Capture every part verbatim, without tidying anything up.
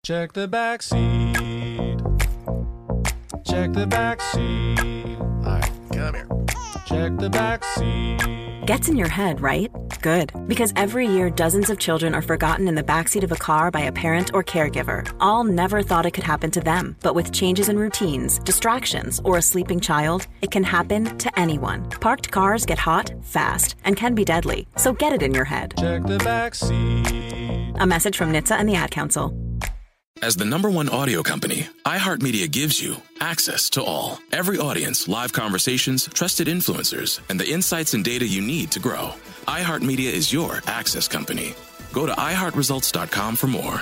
Check the back seat. Check the back seat. All right, come here. Check the back seat. Gets in your head, right? Good. Because every year, dozens of children are forgotten in the backseat of a car by a parent or caregiver. All never thought it could happen to them. But with changes in routines, distractions, or a sleeping child, it can happen to anyone. Parked cars get hot, fast, and can be deadly. So get it in your head. Check the back seat. A message from N H T S A and the Ad Council. As the number one audio company, iHeartMedia gives you access to all. Every audience, live conversations, trusted influencers, and the insights and data you need to grow. iHeartMedia is your access company. Go to i heart results dot com for more.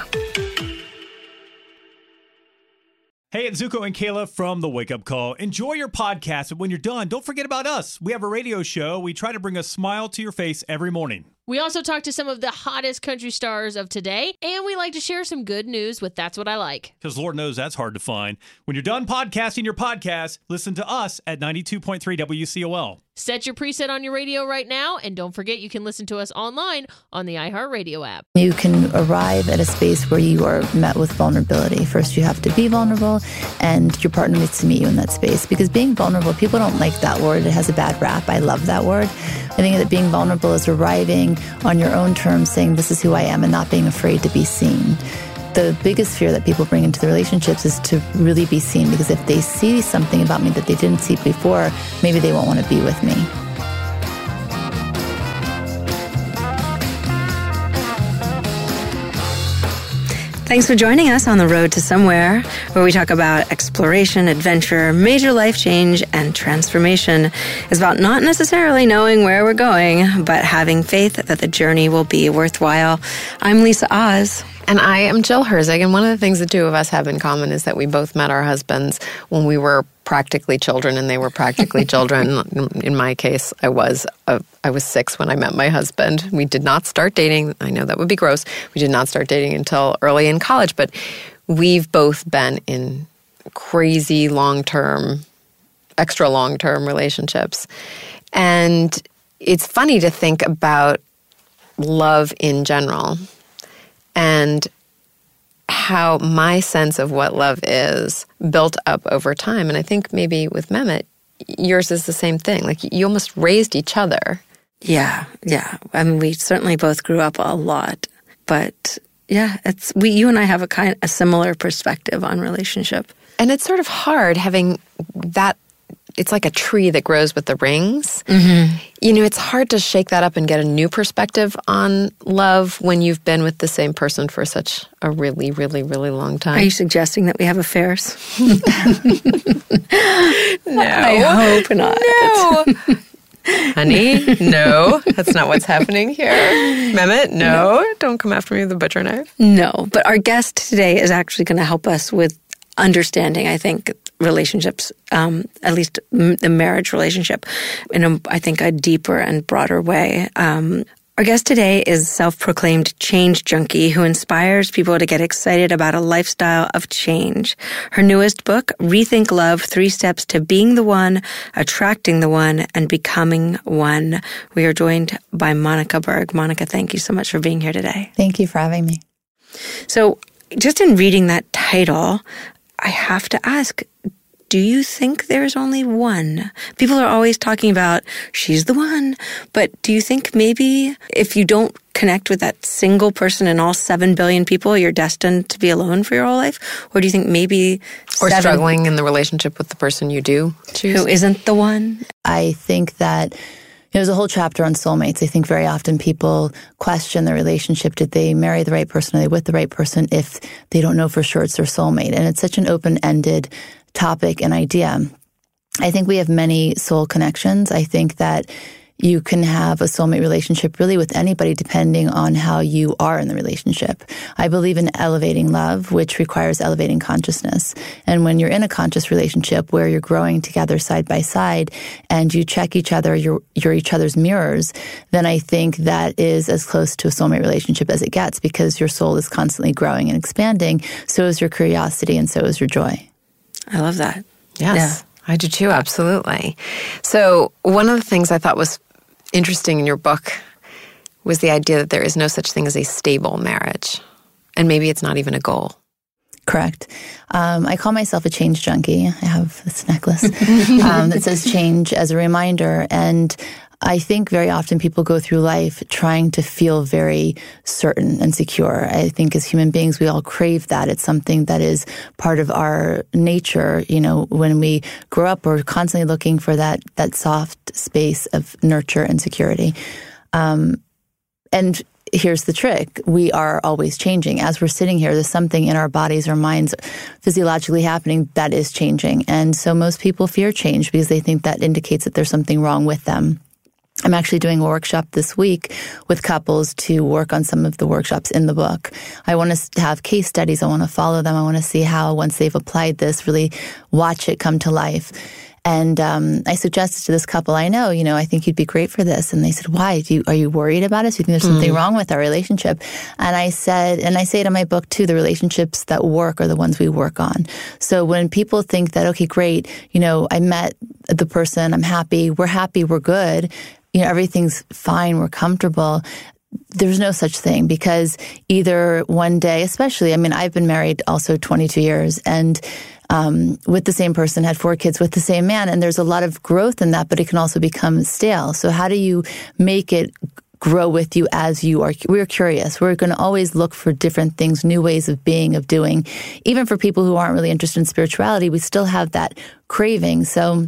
Hey, it's Zuko and Kayla from The Wake Up Call. Enjoy your podcast, but when you're done, don't forget about us. We have a radio show. We try to bring a smile to your face every morning. We also talk to some of the hottest country stars of today, and we like to share some good news with That's What I Like. Because Lord knows that's hard to find. When you're done podcasting your podcast, listen to us at ninety-two point three W C O L. Set your preset on your radio right now, and don't forget you can listen to us online on the iHeartRadio app. You can arrive at a space where you are met with vulnerability. First, you have to be vulnerable, and your partner needs to meet you in that space. Because being vulnerable, people don't like that word. It has a bad rap. I love that word. I think that being vulnerable is arriving on your own terms, saying this is who I am, and not being afraid to be seen. The biggest fear that people bring into the relationships is to really be seen, because if they see something about me that they didn't see before, maybe they won't want to be with me. Thanks for joining us on The Road to Somewhere, where we talk about exploration, adventure, major life change, and transformation. It's about not necessarily knowing where we're going, but having faith that the journey will be worthwhile. I'm Lisa Oz. And I am Jill Herzig, and one of the things the two of us have in common is that we both met our husbands when we were practically children, and they were practically children. In my case, I was uh, I was six when I met my husband. We did not start dating. I know that would be gross. We did not start dating until early in college, but we've both been in crazy long-term, extra long-term relationships. And it's funny to think about love in general and how my sense of what love is built up over time. And I think maybe with Mehmet, yours is the same thing. Like, you almost raised each other. Yeah, yeah. I mean, we certainly both grew up a lot. But yeah, it's we. You and I have a kind a similar perspective on relationship. And it's sort of hard having that. It's like a tree that grows with the rings. Mm-hmm. You know, it's hard to shake that up and get a new perspective on love when you've been with the same person for such a really, really, really long time. Are you suggesting that we have affairs? No. I hope not. No. Honey, no. That's not what's happening here. Mehmet, no. no. Don't come after me with a butcher knife. No. But our guest today is actually going to help us with understanding, I think, relationships, um, at least m- the marriage relationship, in, a, I think, a deeper and broader way. Um, our guest today is self-proclaimed change junkie who inspires people to get excited about a lifestyle of change. Her newest book, Rethink Love, Three Steps to Being the One, Attracting the One, and Becoming One. We are joined by Monica Berg. Monica, thank you so much for being here today. Thank you for having me. So just in reading that title, I have to ask, do you think there's only one? People are always talking about, she's the one. But do you think maybe if you don't connect with that single person and all seven billion people, you're destined to be alone for your whole life? Or do you think maybe Or seven, struggling in the relationship with the person you do choose? who isn't the one? I think that there's a whole chapter on soulmates. I think very often people question their relationship. Did they marry the right person? Are they with the right person if they don't know for sure it's their soulmate? And it's such an open-ended topic and idea. I think we have many soul connections. I think that you can have a soulmate relationship really with anybody depending on how you are in the relationship. I believe in elevating love, which requires elevating consciousness. And when you're in a conscious relationship where you're growing together side by side and you check each other, you're, you're each other's mirrors, then I think that is as close to a soulmate relationship as it gets, because your soul is constantly growing and expanding. So is your curiosity, and so is your joy. I love that. Yes, Yeah. I do too, absolutely. So one of the things I thought was interesting in your book was the idea that there is no such thing as a stable marriage. And maybe it's not even a goal. Correct. Um, I call myself a change junkie. I have this necklace um, that says change as a reminder. And I think very often people go through life trying to feel very certain and secure. I think as human beings, we all crave that. It's something that is part of our nature. You know, when we grow up, we're constantly looking for that that soft space of nurture and security. Um, and here's the trick. We are always changing. As we're sitting here, there's something in our bodies or minds physiologically happening that is changing. And so most people fear change because they think that indicates that there's something wrong with them. I'm actually doing a workshop this week with couples to work on some of the workshops in the book. I want to have case studies. I want to follow them. I want to see how, once they've applied this, really watch it come to life. And um, I suggested to this couple, I know, you know, I think you'd be great for this. And they said, why? Do you, are you worried about us? Do you think there's something mm. wrong with our relationship? And I said, and I say it in my book too, the relationships that work are the ones we work on. So when people think that, okay, great, you know, I met the person, I'm happy, we're happy, we're good, you know, everything's fine, we're comfortable. There's no such thing, because either one day, especially, I mean, I've been married also twenty-two years and um, with the same person, had four kids with the same man. And there's a lot of growth in that, but it can also become stale. So how do you make it grow with you as you are? We're curious. We're going to always look for different things, new ways of being, of doing. Even for people who aren't really interested in spirituality, we still have that craving. So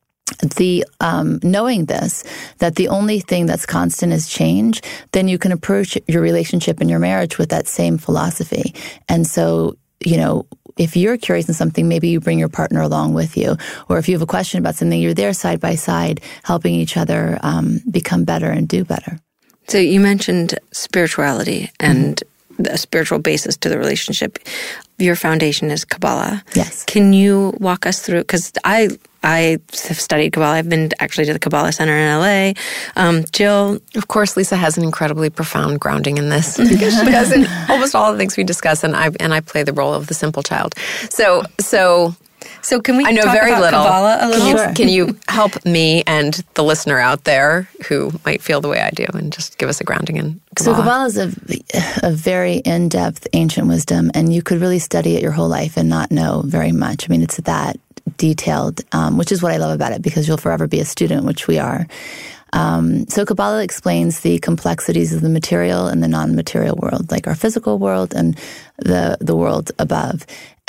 the um, knowing this, that the only thing that's constant is change, then you can approach your relationship and your marriage with that same philosophy. And so, you know, if you're curious in something, maybe you bring your partner along with you. Or if you have a question about something, you're there side by side, helping each other um, become better and do better. So you mentioned spirituality and mm-hmm. the spiritual basis to the relationship. Your foundation is Kabbalah. Yes. Can you walk us through, because I I have studied Kabbalah. I've been actually to the Kabbalah Center in L A. Um, Jill? Of course, Lisa has an incredibly profound grounding in this, because she does in almost all the things we discuss, and I and I play the role of the simple child. So, so... So can we I know talk very about little. Kabbalah a little? Can you, Sure. can you help me and the listener out there who might feel the way I do and just give us a grounding in Kabbalah? So Kabbalah is a, a very in-depth ancient wisdom, and you could really study it your whole life and not know very much. I mean, it's that detailed, um, which is what I love about it, because you'll forever be a student, which we are. Um, so Kabbalah explains the complexities of the material and the non-material world, like our physical world and the the world above.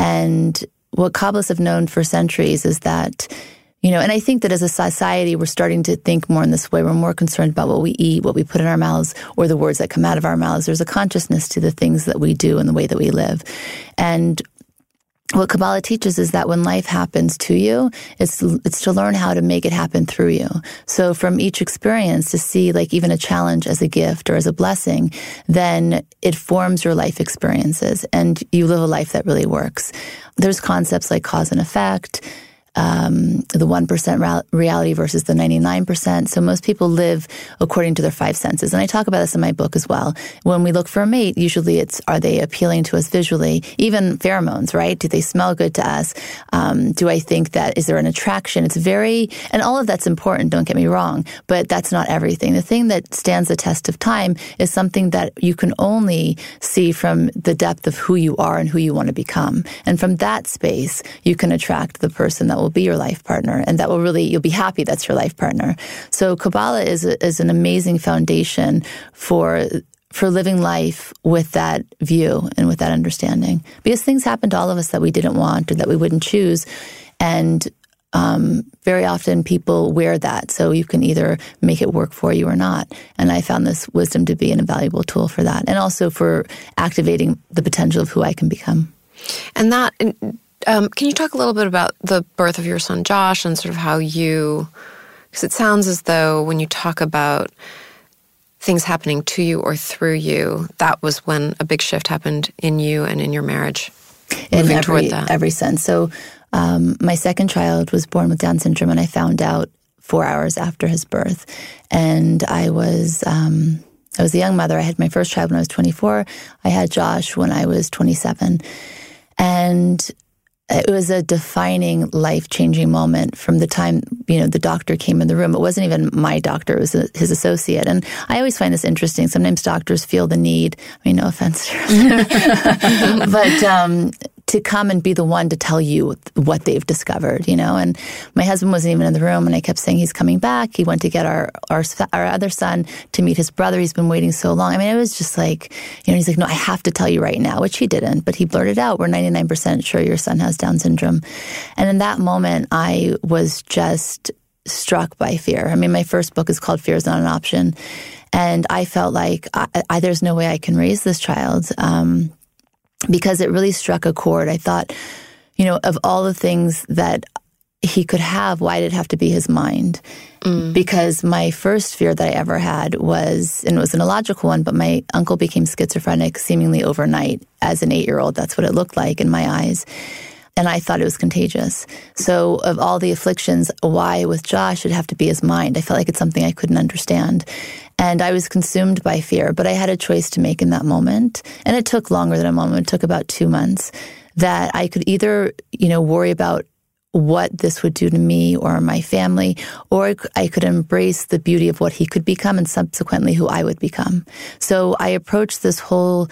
And what Kabbalists have known for centuries is that, you know, and I think that as a society, we're starting to think more in this way. We're more concerned about what we eat, what we put in our mouths, or the words that come out of our mouths. There's a consciousness to the things that we do and the way that we live. And what Kabbalah teaches is that when life happens to you, it's it's to learn how to make it happen through you. So from each experience, to see like even a challenge as a gift or as a blessing, then it forms your life experiences and you live a life that really works. There's concepts like cause and effect, um, the one percent reality versus the ninety-nine percent. So most people live according to their five senses. And I talk about this in my book as well. When we look for a mate, usually it's, are they appealing to us visually? Even pheromones, right? Do they smell good to us? Um, do I think that, is there an attraction? It's very, and all of that's important, don't get me wrong, but that's not everything. The thing that stands the test of time is something that you can only see from the depth of who you are and who you want to become. And from that space, you can attract the person that will be your life partner, and that will really, you'll be happy that's your life partner. So Kabbalah is a, is an amazing foundation for for living life with that view and with that understanding, because things happen to all of us that we didn't want or that we wouldn't choose, and um, very often people wear that. So you can either make it work for you or not. And I found this wisdom to be an invaluable tool for that, and also for activating the potential of who I can become. And that. Um, can you talk a little bit about the birth of your son, Josh, and sort of how you, because it sounds as though when you talk about things happening to you or through you, that was when a big shift happened in you and in your marriage, in moving every, toward that. every sense. So um, my second child was born with Down syndrome, and I found out four hours after his birth. And I was... Um, I was a young mother. I had my first child when I was twenty-four. I had Josh when I was twenty-seven. And it was a defining, life-changing moment from the time, you know, the doctor came in the room. It wasn't even my doctor. It was a, his associate. And I always find this interesting. Sometimes doctors feel the need, I mean, no offense, but um, to come and be the one to tell you what they've discovered, you know? And my husband wasn't even in the room, and I kept saying, he's coming back. He went to get our, our, our other son to meet his brother. He's been waiting so long. I mean, it was just like, you know, he's like, no, I have to tell you right now, which he didn't, but he blurted out, we're ninety-nine percent sure your son has Down syndrome. And in that moment, I was just struck by fear. I mean, my first book is called Fear is Not an Option. And I felt like I, I, there's no way I can raise this child. Um, because it really struck a chord. I thought, you know, of all the things that he could have, why did it have to be his mind? Mm. Because my first fear that I ever had was, and it was an illogical one, but my uncle became schizophrenic seemingly overnight. As an eight-year-old, that's what it looked like in my eyes. And I thought it was contagious. So of all the afflictions, why with Josh it'd have to be his mind? I felt like it's something I couldn't understand. And I was consumed by fear, but I had a choice to make in that moment. And it took longer than a moment. It took about two months that I could either, you know, worry about what this would do to me or my family, or I could embrace the beauty of what he could become and subsequently who I would become. So I approached this whole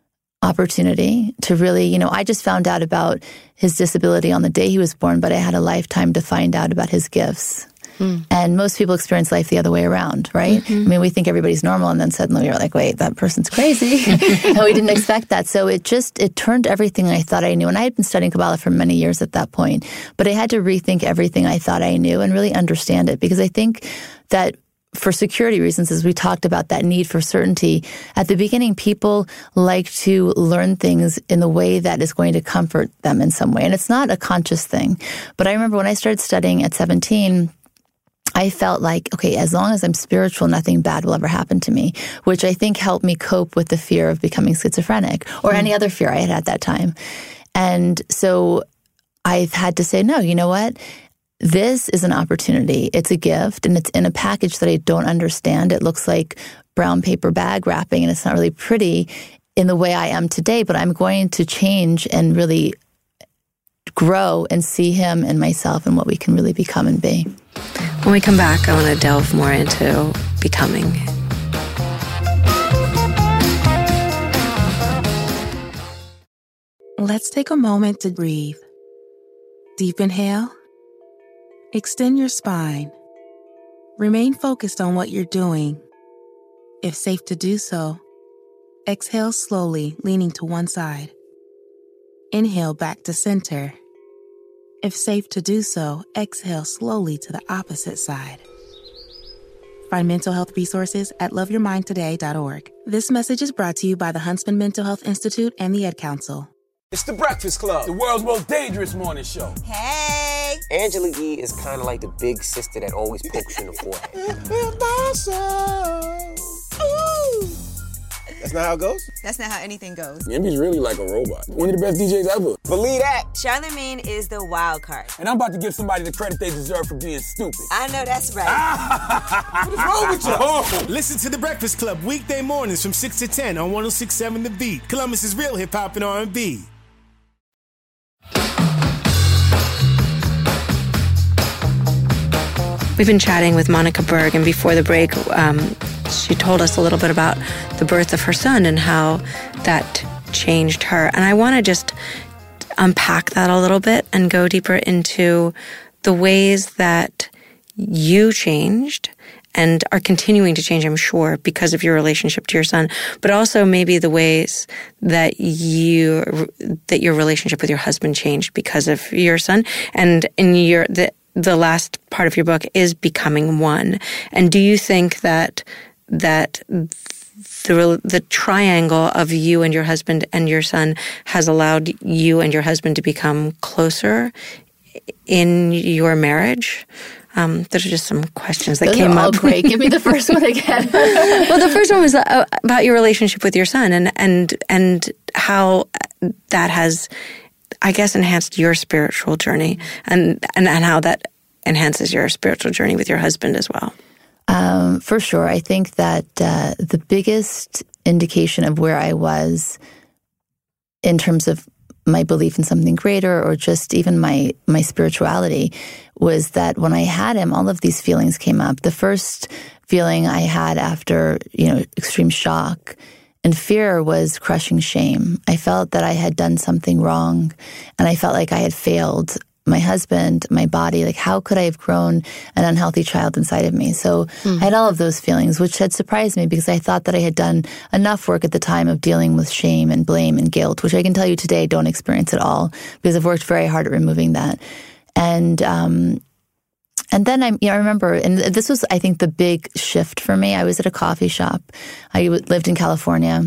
opportunity to really, you know, I just found out about his disability on the day he was born, but I had a lifetime to find out about his gifts. Mm. And most people experience life the other way around, right? Mm-hmm. I mean, we think everybody's normal, and then suddenly we're like, wait, that person's crazy. And we didn't expect that. So it just, it turned everything I thought I knew. And I had been studying Kabbalah for many years at that point, but I had to rethink everything I thought I knew and really understand it, because I think that for security reasons, as we talked about that need for certainty, at the beginning, people like to learn things in the way that is going to comfort them in some way. And it's not a conscious thing. But I remember when I started studying at seventeen, I felt like, okay, as long as I'm spiritual, nothing bad will ever happen to me, which I think helped me cope with the fear of becoming schizophrenic or mm. any other fear I had at that time. And so I've had to say, no, you know what? This is an opportunity. It's a gift, and it's in a package that I don't understand. It looks like brown paper bag wrapping, and it's not really pretty in the way I am today, but I'm going to change and really grow and see him and myself and what we can really become and be. When we come back, I want to delve more into becoming. Let's take a moment to breathe. Deep inhale. Extend your spine. Remain focused on what you're doing. If safe to do so, exhale slowly, leaning to one side. Inhale back to center. If safe to do so, exhale slowly to the opposite side. Find mental health resources at love your mind today dot org. This message is brought to you by the Huntsman Mental Health Institute and the Ed Council. It's The Breakfast Club, the world's most dangerous morning show. Hey! Angela Yee is kind of like the big sister that always pokes you in the forehead. Ooh. That's not how it goes? That's not how anything goes. Yemi's really like a robot. One of the best D Js ever. Believe that. Charlamagne is the wild card. And I'm about to give somebody the credit they deserve for being stupid. I know that's right. What is wrong with you? Oh. Listen to The Breakfast Club weekday mornings from six to ten on one oh six point seven The Beat. Columbus's real hip-hop and R and B. We've been chatting with Monica Berg, and before the break, um, she told us a little bit about the birth of her son and how that changed her. And I want to just unpack that a little bit and go deeper into the ways that you changed and are continuing to change, I'm sure, because of your relationship to your son, but also maybe the ways that you that your relationship with your husband changed because of your son. And in your the the last part of your book is becoming one. And do you think that that the the triangle of you and your husband and your son has allowed you and your husband to become closer in your marriage? Um, those are just some questions that those came are all up. Great. Give me the first one again. Well, the first one was about your relationship with your son and and and how that has, I guess, enhanced your spiritual journey, and and, and how that enhances your spiritual journey with your husband as well. Um, for sure. I think that uh, the biggest indication of where I was in terms of my belief in something greater or just even my my spirituality was that when I had him, all of these feelings came up. The first feeling I had after, you know, extreme shock And fear was crushing shame. I felt that I had done something wrong, and I felt like I had failed my husband, my body. Like, how could I have grown an unhealthy child inside of me? So mm. I had all of those feelings, which had surprised me because I thought that I had done enough work at the time of dealing with shame and blame and guilt, which I can tell you today I don't experience at all because I've worked very hard at removing that. And um, and then I, you know, I remember, and this was, I think, the big shift for me. I was at a coffee shop. I lived in California.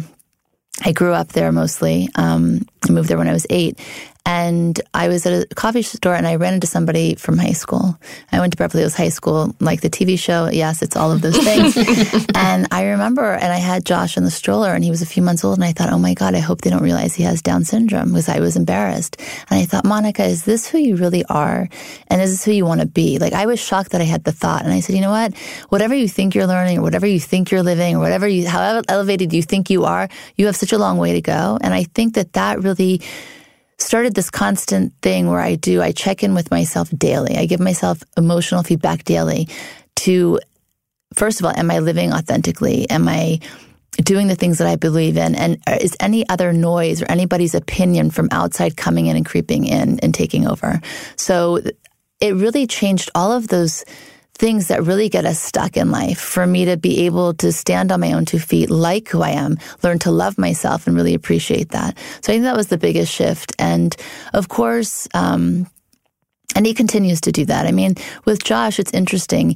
I grew up there mostly. Um, I moved there when I was eight. And I was at a coffee store and I ran into somebody from high school. I went to Beverly Hills High School, like the T V show. Yes, it's all of those things. And I remember, and I had Josh in the stroller and he was a few months old. And I thought, oh my God, I hope they don't realize he has Down syndrome, because I was embarrassed. And I thought, Monica, is this who you really are? And is this who you want to be? Like, I was shocked that I had the thought. And I said, you know what? Whatever you think you're learning or whatever you think you're living or whatever you, however elevated you think you are, you have such a long way to go. And I think that that really started this constant thing where I do, I check in with myself daily. I give myself emotional feedback daily to, first of all, am I living authentically? Am I doing the things that I believe in? And is any other noise or anybody's opinion from outside coming in and creeping in and taking over? So it really changed all of those things that really get us stuck in life for me to be able to stand on my own two feet, like who I am, learn to love myself and really appreciate that. So I think that was the biggest shift. And of course, um, and he continues to do that. I mean, with Josh, it's interesting.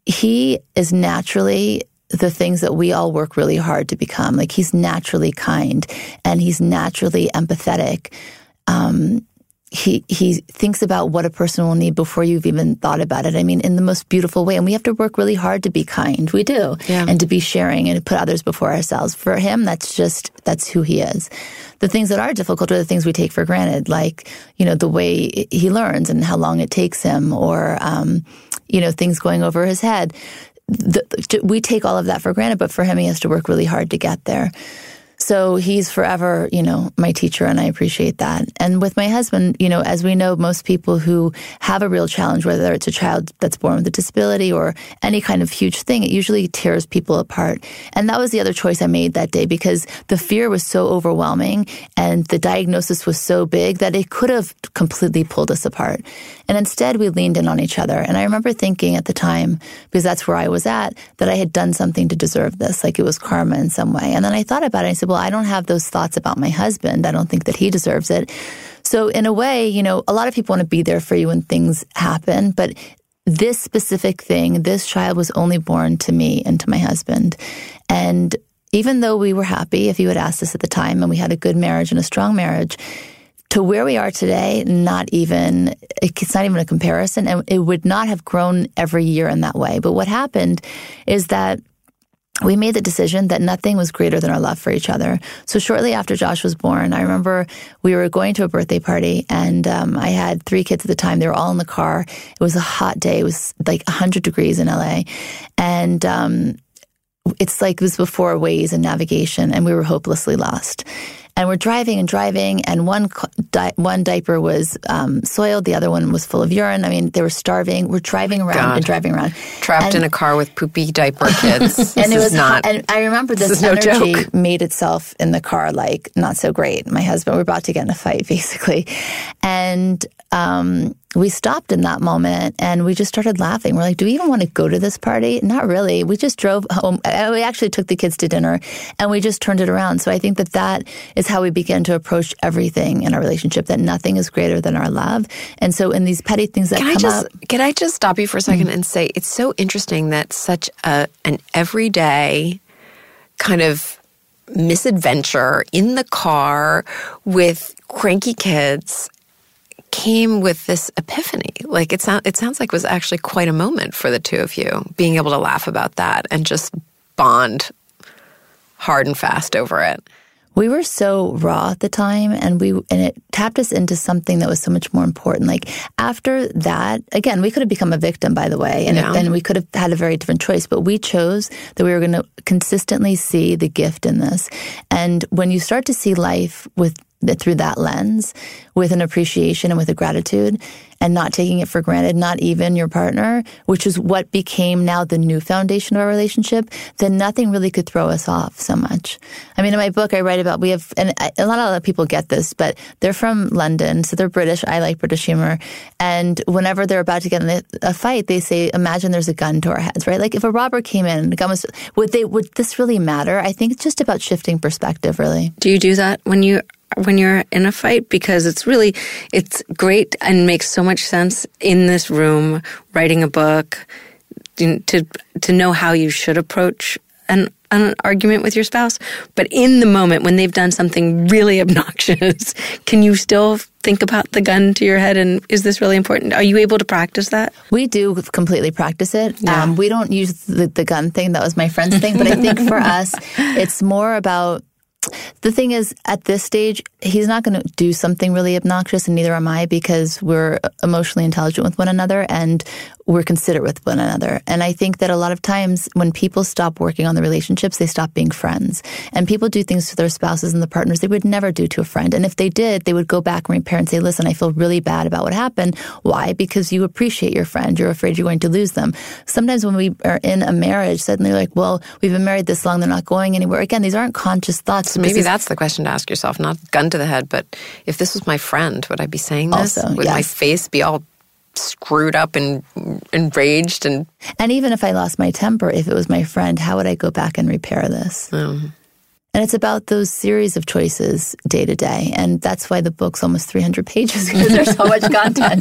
He is naturally the things that we all work really hard to become. Like, he's naturally kind and he's naturally empathetic. Um, He he thinks about what a person will need before you've even thought about it. I mean, in the most beautiful way. And we have to work really hard to be kind. We do. Yeah. And to be sharing and to put others before ourselves. For him, that's just, that's who he is. The things that are difficult are the things we take for granted, like, you know, the way he learns and how long it takes him, or, um, you know, things going over his head. The, we take all of that for granted, but for him, he has to work really hard to get there. So he's forever, you know, my teacher, and I appreciate that. And with my husband, you know, as we know, most people who have a real challenge, whether it's a child that's born with a disability or any kind of huge thing, it usually tears people apart. And that was the other choice I made that day, because the fear was so overwhelming and the diagnosis was so big that it could have completely pulled us apart. And instead, we leaned in on each other. And I remember thinking at the time, because that's where I was at, that I had done something to deserve this, like it was karma in some way. And then I thought about it and I said, well, I don't have those thoughts about my husband. I don't think that he deserves it. So in a way, you know, a lot of people want to be there for you when things happen, but this specific thing, this child was only born to me and to my husband. And even though we were happy, if you had asked us at the time, and we had a good marriage and a strong marriage, to where we are today, not even, it's not even a comparison, and it would not have grown every year in that way. But what happened is that we made the decision that nothing was greater than our love for each other. So shortly after Josh was born, I remember we were going to a birthday party, and um, I had three kids at the time. They were all in the car. It was a hot day. It was like one hundred degrees in L A. And um, it's like it was before Waze and navigation, and we were hopelessly lost. And we're driving and driving, and one di- one diaper was um, soiled, the other one was full of urine. I mean, they were starving. We're driving around God. and driving around. Trapped and, in a car with poopy diaper kids. This and it was is not. And I remember this, this energy no joke. made itself in the car like not so great. My husband, we were about to get in a fight, basically, and um, we stopped in that moment and we just started laughing. We're like, do we even want to go to this party? Not really. We just drove home. We actually took the kids to dinner and we just turned it around. So I think that that is how we began to approach everything in our relationship, that nothing is greater than our love. And so in these petty things that can come I just, up. Can I just stop you for a second Mm-hmm. and say, it's so interesting that such a an everyday kind of misadventure in the car with cranky kids came with this epiphany. Like it, sound, it sounds like it was actually quite a moment for the two of you, being able to laugh about that and just bond hard and fast over it. We were so raw at the time, and we and it tapped us into something that was so much more important. Like after that, again, we could have become a victim, by the way, and, yeah. it, and we could have had a very different choice. But we chose that we were going to consistently see the gift in this. And when you start to see life with through that lens, with an appreciation and with a gratitude, and not taking it for granted, not even your partner, which is what became now the new foundation of our relationship, then nothing really could throw us off so much. I mean, in my book, I write about, we have, and a lot of other people get this, but they're from London, so they're British. I like British humor. And whenever they're about to get in a fight, they say, imagine there's a gun to our heads, right? Like if a robber came in, the gun was, would they, would this really matter? I think it's just about shifting perspective, really. Do you do that when you when you're in a fight? Because it's really, it's great and makes so much sense in this room, writing a book, to to know how you should approach an, an argument with your spouse. But in the moment when they've done something really obnoxious, can you still think about the gun to your head? And is this really important? Are you able to practice that? We do completely practice it. Yeah. Um, we don't use the, the gun thing. That was my friend's thing. But I think for us, it's more about, the thing is, at this stage, he's not going to do something really obnoxious, and neither am I, because we're emotionally intelligent with one another and we're considerate with one another. And I think that a lot of times when people stop working on the relationships, they stop being friends. And people do things to their spouses and the partners they would never do to a friend. And if they did, they would go back and repair and say, listen, I feel really bad about what happened. Why? Because you appreciate your friend. You're afraid you're going to lose them. Sometimes when we are in a marriage, suddenly you're like, well, we've been married this long, they're not going anywhere. Again, these aren't conscious thoughts. So maybe that's the question to ask yourself, not gun to the head, but if this was my friend, would I be saying this? Also, would yes. my face be all screwed up and enraged? And and even if I lost my temper, if it was my friend, how would I go back and repair this? Um, and it's about those series of choices day to day. And that's why the book's almost three hundred pages, because there's so much content.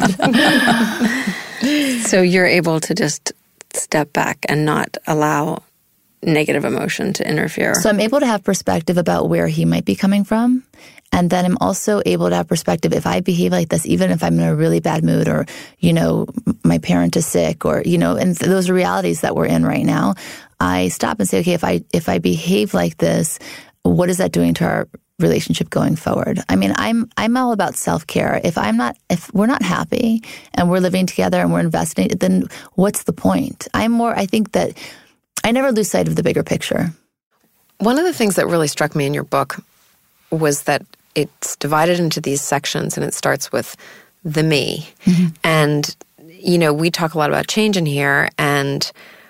So you're able to just step back and not allow negative emotion to interfere. So I'm able to have perspective about where he might be coming from. And then I'm also able to have perspective if I behave like this, even if I'm in a really bad mood, or, you know, my parent is sick, or, you know, and those are realities that we're in right now. I stop and say, okay, if I if I behave like this, what is that doing to our relationship going forward? I mean, I'm I'm all about self-care. If I'm not, if we're not happy and we're living together and we're investing, then what's the point? I'm more, I think that I never lose sight of the bigger picture. One of the things that really struck me in your book was that it's divided into these sections, and it starts with the me. Mm-hmm. And, you know, we talk a lot about change in here, and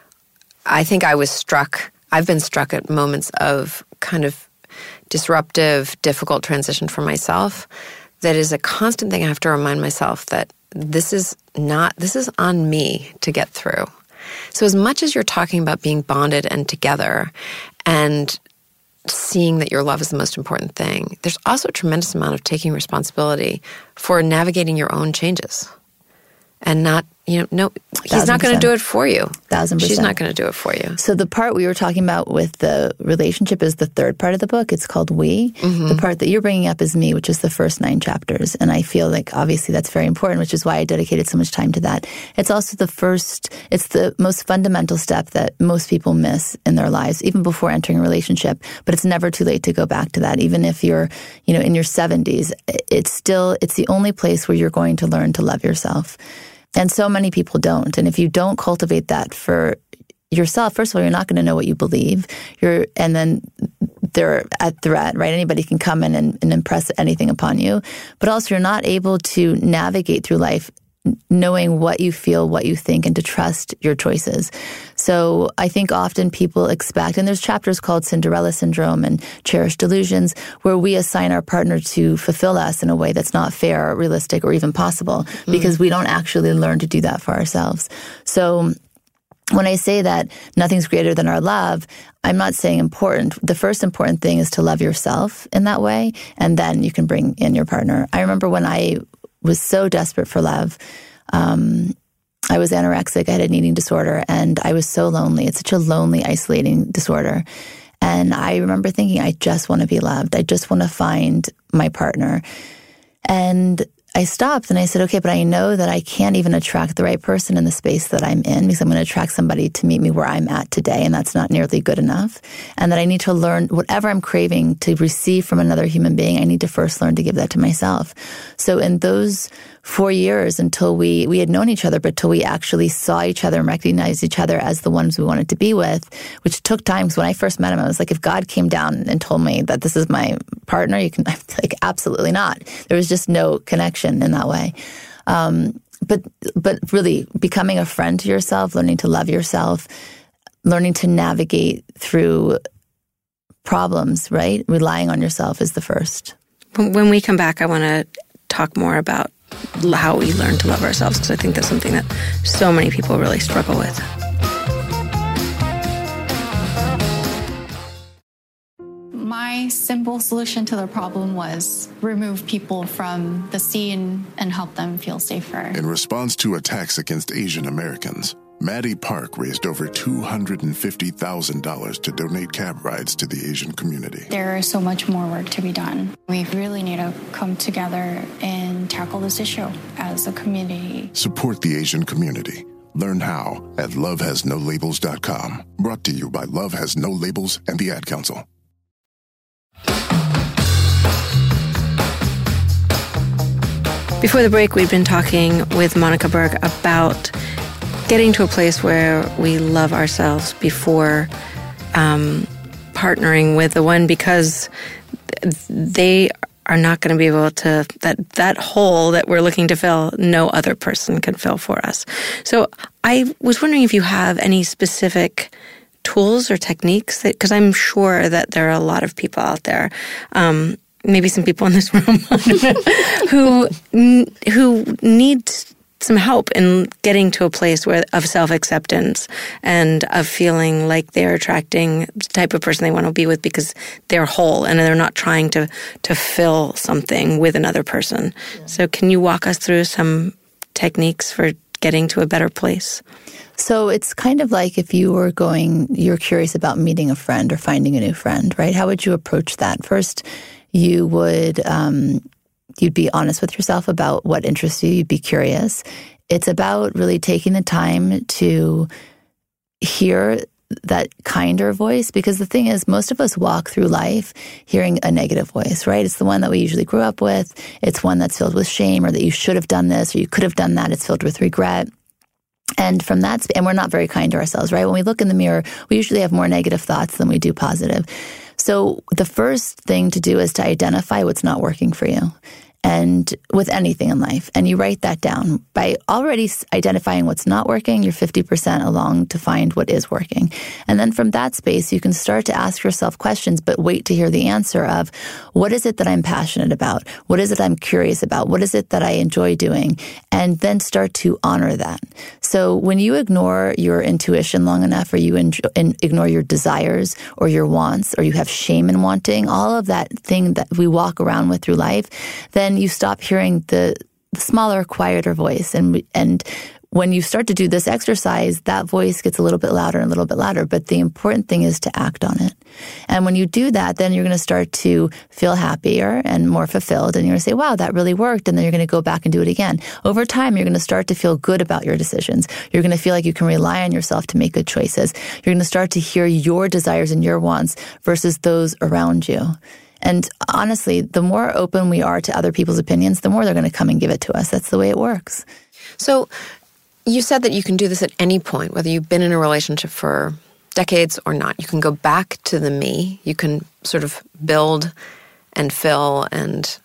I think I was struck, I've been struck at moments of kind of disruptive, difficult transition for myself. That is a constant thing I have to remind myself that this is not, this is on me to get through. So as much as you're talking about being bonded and together and seeing that your love is the most important thing, there's also a tremendous amount of taking responsibility for navigating your own changes. And not, you know, no, he's Thousand not going to percent. do it for you. Thousand percent. She's not going to do it for you. So the part we were talking about with the relationship is the third part of the book. It's called We. Mm-hmm. The part that you're bringing up is Me, which is the first nine chapters. And I feel like obviously that's very important, which is why I dedicated so much time to that. It's also the first, it's the most fundamental step that most people miss in their lives, even before entering a relationship. But it's never too late to go back to that. Even if you're, you know, in your seventies, it's still, it's the only place where you're going to learn to love yourself. And so many people don't. And if you don't cultivate that for yourself, first of all, you're not going to know what you believe. You're, and then they're at threat, right? Anybody can come in and, and impress anything upon you. But also you're not able to navigate through life knowing what you feel, what you think, and to trust your choices. So I think often people expect, and there's chapters called Cinderella Syndrome and Cherished Delusions, where we assign our partner to fulfill us in a way that's not fair, or realistic, or even possible, mm-hmm. because we don't actually learn to do that for ourselves. So when I say that nothing's greater than our love, I'm not saying important. The first important thing is to love yourself in that way, and then you can bring in your partner. I remember when I was so desperate for love. Um, I was anorexic. I had an eating disorder, and I was so lonely. It's such a lonely, isolating disorder. And I remember thinking, I just want to be loved. I just want to find my partner. And I stopped and I said, okay, but I know that I can't even attract the right person in the space that I'm in, because I'm going to attract somebody to meet me where I'm at today, and that's not nearly good enough. And that I need to learn whatever I'm craving to receive from another human being, I need to first learn to give that to myself. So in those four years until we, we had known each other, but until we actually saw each other and recognized each other as the ones we wanted to be with, which took time. Because when I first met him, I was like, if God came down and told me that this is my partner, you can, I'm like, absolutely not. There was just no connection in that way. Um, but, but really becoming a friend to yourself, learning to love yourself, learning to navigate through problems, right? Relying on yourself is the first. When we come back, I want to talk more about how we learn to love ourselves, because I think that's something that so many people really struggle with. My simple solution to the problem was remove people from the scene and help them feel safer. In response to attacks against Asian Americans, Maddie Park raised over two hundred fifty thousand dollars to donate cab rides to the Asian community. There is so much more work to be done. We really need to come together and tackle this issue as a community. Support the Asian community. Learn how at love has no labels dot com. Brought to you by Love Has No Labels and the Ad Council. Before the break, we've been talking with Monica Berg about getting to a place where we love ourselves before um, partnering with the one, because they are not going to be able to, that, that hole that we're looking to fill, no other person can fill for us. So I was wondering if you have any specific tools or techniques, that, because I'm sure that there are a lot of people out there, um, maybe some people in this room, who who need some help in getting to a place where of self-acceptance and of feeling like they're attracting the type of person they want to be with because they're whole and they're not trying to to fill something with another person. Yeah. So can you walk us through some techniques for getting to a better place? So it's kind of like if you were going, you're curious about meeting a friend or finding a new friend, right? How would you approach that? First, you would... Um, You'd be honest with yourself about what interests you. You'd be curious. It's about really taking the time to hear that kinder voice, because the thing is, most of us walk through life hearing a negative voice, right? It's the one that we usually grew up with. It's one that's filled with shame, or that you should have done this, or you could have done that. It's filled with regret. And from that, and we're not very kind to ourselves, right? When we look in the mirror, we usually have more negative thoughts than we do positive. So the first thing to do is to identify what's not working for you. And with anything in life, and you write that down. By already identifying what's not working, you're fifty percent along to find what is working. And then from that space, you can start to ask yourself questions, but wait to hear the answer of, what is it that I'm passionate about? What is it I'm curious about? What is it that I enjoy doing? And then start to honor that. So when you ignore your intuition long enough, or you enjoy, ignore your desires or your wants, or you have shame in wanting, all of that thing that we walk around with through life, then you stop hearing the, the smaller, quieter voice. And and when you start to do this exercise, that voice gets a little bit louder and a little bit louder. But the important thing is to act on it. And when you do that, then you're going to start to feel happier and more fulfilled. And you're going to say, wow, that really worked. And then you're going to go back and do it again. Over time, you're going to start to feel good about your decisions. You're going to feel like you can rely on yourself to make good choices. You're going to start to hear your desires and your wants versus those around you. And honestly, the more open we are to other people's opinions, the more they're going to come and give it to us. That's the way it works. So you said that you can do this at any point, whether you've been in a relationship for decades or not. You can go back to the me. You can sort of build and fill and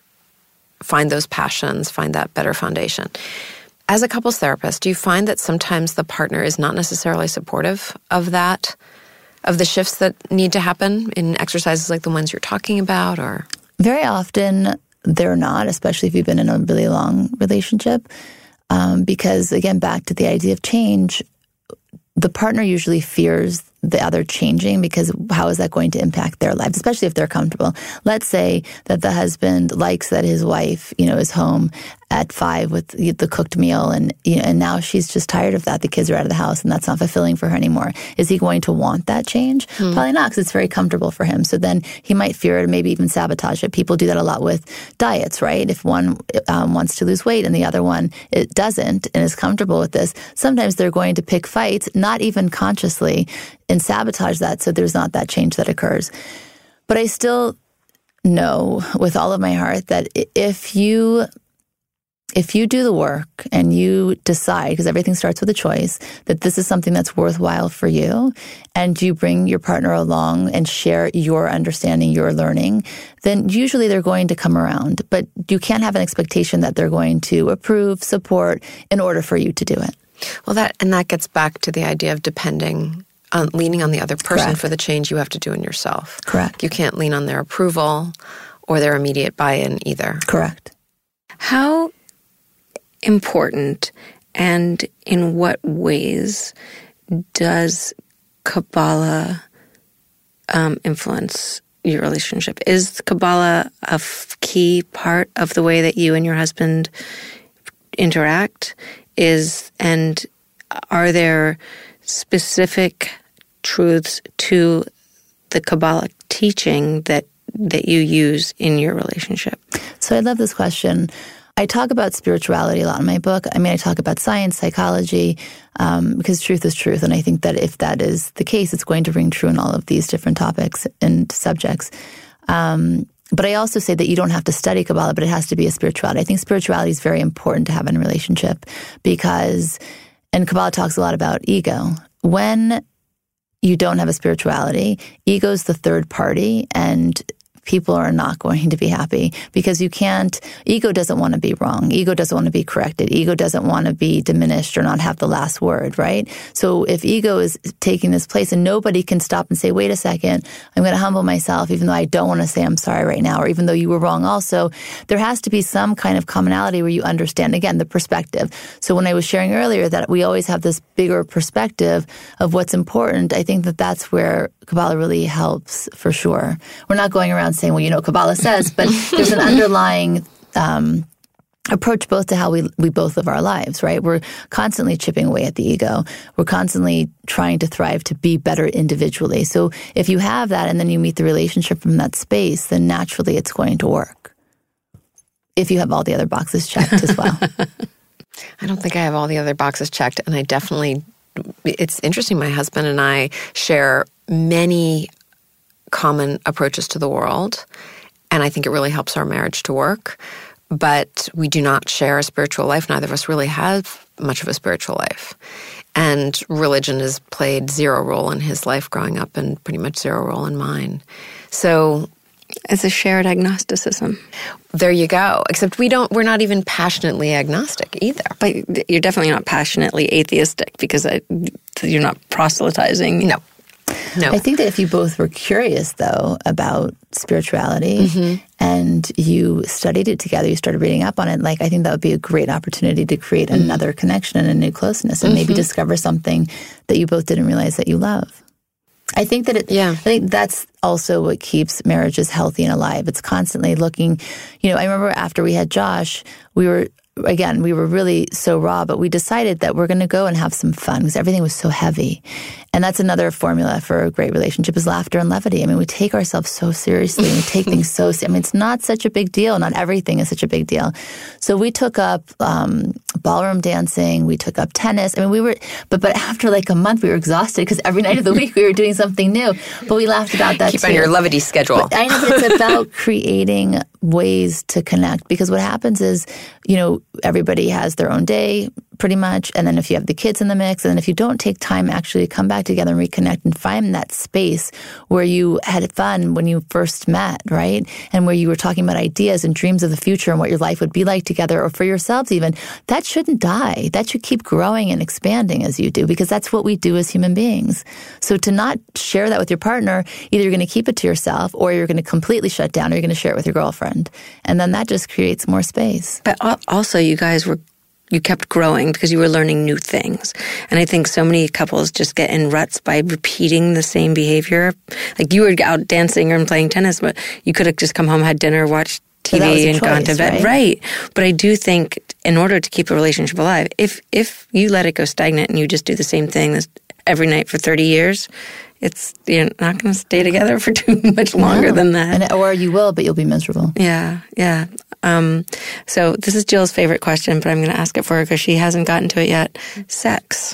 find those passions, find that better foundation. As a couples therapist, do you find that sometimes the partner is not necessarily supportive of that, of the shifts that need to happen in exercises like the ones you're talking about? Or very often they're not, especially if you've been in a really long relationship. Um, because again, back to the idea of change, the partner usually fears the other changing, because how is that going to impact their lives, especially if they're comfortable? Let's say that the husband likes that his wife, you know, is home at five with the cooked meal, and you know, and now she's just tired of that. The kids are out of the house, and that's not fulfilling for her anymore. Is he going to want that change? Hmm. Probably not, because it's very comfortable for him. So then he might fear it, and maybe even sabotage it. People do that a lot with diets, right? If one um, wants to lose weight and the other one it doesn't and is comfortable with this, sometimes they're going to pick fights, not even consciously, and sabotage that, so there's not that change that occurs. But I still know with all of my heart that if you if you do the work and you decide, because everything starts with a choice, that this is something that's worthwhile for you, and you bring your partner along and share your understanding, your learning, then usually they're going to come around. But you can't have an expectation that they're going to approve, support in order for you to do it. Well, that and that gets back to the idea of depending on leaning on the other person Correct. for the change you have to do in yourself. Correct. You can't lean on their approval or their immediate buy-in either. Correct. How important and in what ways does Kabbalah um, influence your relationship? Is Kabbalah a f- key part of the way that you and your husband interact? Is and are there specific truths to the Kabbalah teaching that that you use in your relationship? So I love this question. I talk about spirituality a lot in my book. I mean, I talk about science, psychology, um, because truth is truth. And I think that if that is the case, it's going to ring true in all of these different topics and subjects. Um, but I also say that you don't have to study Kabbalah, but it has to be a spirituality. I think spirituality is very important to have in a relationship because, and Kabbalah talks a lot about ego. When you don't have a spirituality, ego is the third party, and people are not going to be happy because you can't, ego doesn't want to be wrong. Ego doesn't want to be corrected. Ego doesn't want to be diminished or not have the last word, right? So if ego is taking this place and nobody can stop and say, wait a second, I'm going to humble myself even though I don't want to say I'm sorry right now, or even though you were wrong also, there has to be some kind of commonality where you understand, again, the perspective. So when I was sharing earlier that we always have this bigger perspective of what's important, I think that that's where Kabbalah really helps for sure. We're not going around saying, well, you know, Kabbalah says, but there's an underlying um, approach both to how we we both live our lives, right? We're constantly chipping away at the ego. We're constantly trying to thrive to be better individually. So if you have that and then you meet the relationship from that space, then naturally it's going to work. If you have all the other boxes checked as well. I don't think I have all the other boxes checked, and I definitely, it's interesting, my husband and I share many common approaches to the world, and I think it really helps our marriage to work. But we do not share a spiritual life. Neither of us really have much of a spiritual life. And religion has played zero role in his life growing up and pretty much zero role in mine. So it's a shared agnosticism. There you go. Except we don't, we're not even passionately agnostic either. But you're definitely not passionately atheistic because I, you're not proselytizing. No. No. I think that if you both were curious, though, about spirituality mm-hmm. and you studied it together, you started reading up on it, like I think that would be a great opportunity to create mm-hmm. another connection and a new closeness and mm-hmm. maybe discover something that you both didn't realize that you love. I think that it, yeah. I think that's also what keeps marriages healthy and alive. It's constantly looking, you know, I remember after we had Josh, we were Again, we were really so raw, but we decided that we're going to go and have some fun because everything was so heavy. And that's another formula for a great relationship is laughter and levity. I mean, we take ourselves so seriously and we take things so, I mean, it's not such a big deal. Not everything is such a big deal. So we took up um, ballroom dancing. We took up tennis. I mean, we were, but but after like a month, we were exhausted because every night of the week we were doing something new. But we laughed about that Keep too. on your levity schedule. But I know, but it's about creating ways to connect because what happens is, you know, everybody has their own day pretty much. And then if you have the kids in the mix, and then if you don't take time actually to come back together and reconnect and find that space where you had fun when you first met, right? And where you were talking about ideas and dreams of the future and what your life would be like together or for yourselves even, that shouldn't die. That should keep growing and expanding as you do because that's what we do as human beings. So to not share that with your partner, either you're going to keep it to yourself or you're going to completely shut down or you're going to share it with your girlfriend. And then that just creates more space. But also you guys were You kept growing because you were learning new things. And I think so many couples just get in ruts by repeating the same behavior. Like you were out dancing and playing tennis, but you could have just come home, had dinner, watched T V, and choice, gone to bed. Right? right. But I do think in order to keep a relationship alive, if if you let it go stagnant and you just do the same thing every night for thirty years, it's you're not going to stay together for too much longer no. than that. And, or you will, but you'll be miserable. Yeah, yeah. Um, so this is Jill's favorite question, but I'm going to ask it for her because she hasn't gotten to it yet. Sex.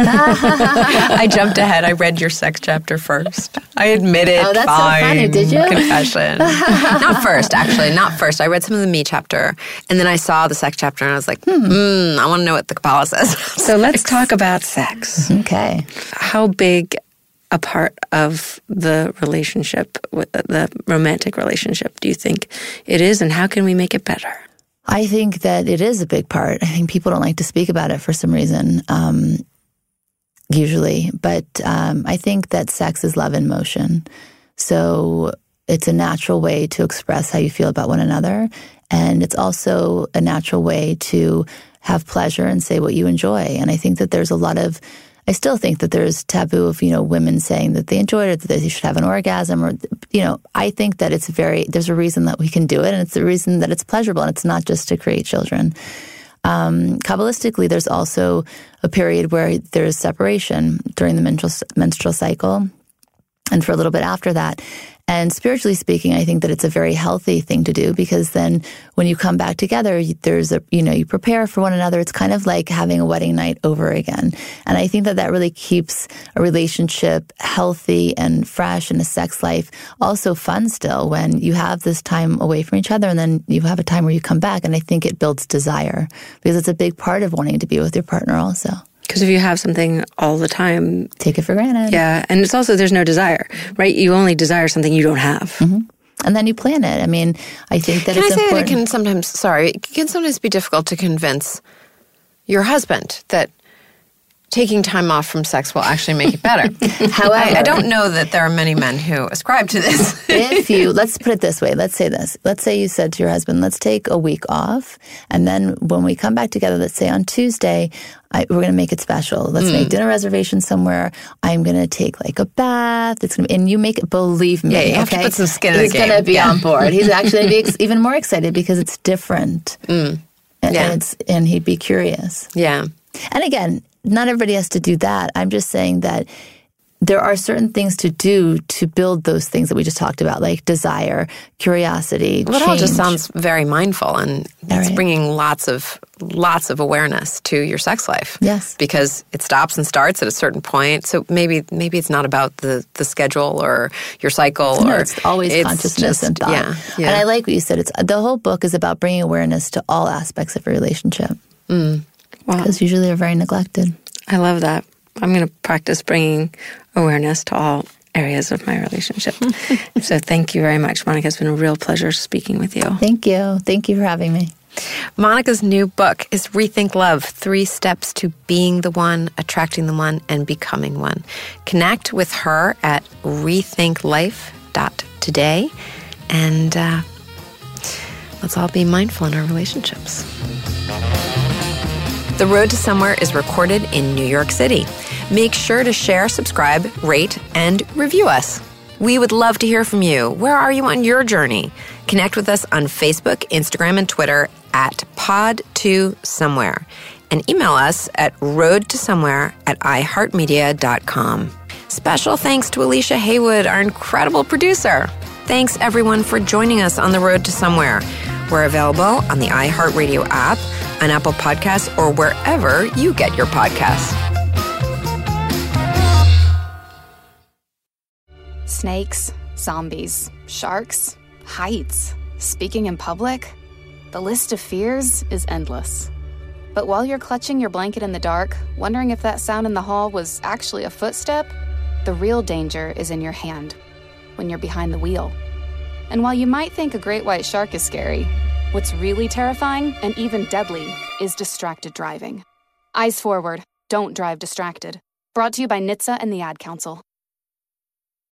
I jumped ahead. I read your sex chapter first. I admit it. Oh, that's Fine. so funny. Did you? Confession. Not first, actually. Not first. I read some of the me chapter, and then I saw the sex chapter, and I was like, hmm, mm, I want to know what the Kabbalah says. So let's talk about sex. Okay. How big a part of the relationship, the romantic relationship, do you think it is, and how can we make it better? I think that it is a big part. I think people don't like to speak about it for some reason, um, usually. But um, I think that sex is love in motion. So it's a natural way to express how you feel about one another. And it's also a natural way to have pleasure and say what you enjoy. And I think that there's a lot of I still think that there's taboo of, you know, women saying that they enjoy it or that they should have an orgasm or, you know, I think that it's very, there's a reason that we can do it and it's the reason that it's pleasurable and it's not just to create children. Um, Kabbalistically, there's also a period where there's separation during the menstrual, menstrual cycle and for a little bit after that. And spiritually speaking, I think that it's a very healthy thing to do because then when you come back together, there's a, you know, you prepare for one another. It's kind of like having a wedding night over again. And I think that that really keeps a relationship healthy and fresh and a sex life also fun still when you have this time away from each other and then you have a time where you come back. And I think it builds desire because it's a big part of wanting to be with your partner also. Because if you have something all the time... Take it for granted. Yeah. And it's also, there's no desire, right? You only desire something you don't have. Mm-hmm. And then you plan it. I mean, I think that can it's I say important. that it can sometimes, sorry, it can sometimes be difficult to convince your husband that taking time off from sex will actually make it better. However, I, I don't know that there are many men who ascribe to this. If you, let's put it this way, let's say this. Let's say you said to your husband, let's take a week off. And then when we come back together, let's say on Tuesday, I, we're going to make it special. Let's mm. make dinner reservations somewhere. I'm going to take like a bath. It's going to be, and you make it, believe me. Yeah, you have okay? to put some skin in He's the game. He's going to be yeah. on board. He's actually going to be ex- even more excited because it's different. Mm. And, yeah. and, it's, and he'd be curious. Yeah. And again, not everybody has to do that. I'm just saying that there are certain things to do to build those things that we just talked about, like desire, curiosity, well, change. It all just sounds very mindful, and all it's right. bringing lots of lots of awareness to your sex life. Yes, because it stops and starts at a certain point. So maybe maybe it's not about the, the schedule or your cycle. No, or it's always it's consciousness just, and thought. Yeah, yeah. And I like what you said. It's the whole book is about bringing awareness to all aspects of a relationship. Mm. Wow. Because usually they're very neglected. I love that. I'm going to practice bringing awareness to all areas of my relationship. So thank you very much, Monica. It's been a real pleasure speaking with you. Thank you. Thank you for having me. Monica's new book is Rethink Love, Three Steps to Being the One, Attracting the One, and Becoming One. Connect with her at rethink life dot today, and uh, let's all be mindful in our relationships. The Road to Somewhere is recorded in New York City. Make sure to share, subscribe, rate, and review us. We would love to hear from you. Where are you on your journey? Connect with us on Facebook, Instagram, and Twitter at pod to somewhere. And email us at road to somewhere at i heart media dot com. Special thanks to Alicia Haywood, our incredible producer. Thanks, everyone, for joining us on The Road to Somewhere. We're available on the iHeartRadio app, on Apple Podcasts, or wherever you get your podcasts. Snakes, zombies, sharks, heights, speaking in public. The list of fears is endless. But while you're clutching your blanket in the dark, wondering if that sound in the hall was actually a footstep, the real danger is in your hand, when you're behind the wheel. And while you might think a great white shark is scary, what's really terrifying and even deadly is distracted driving. Eyes forward, don't drive distracted. Brought to you by N H T S A and the Ad Council.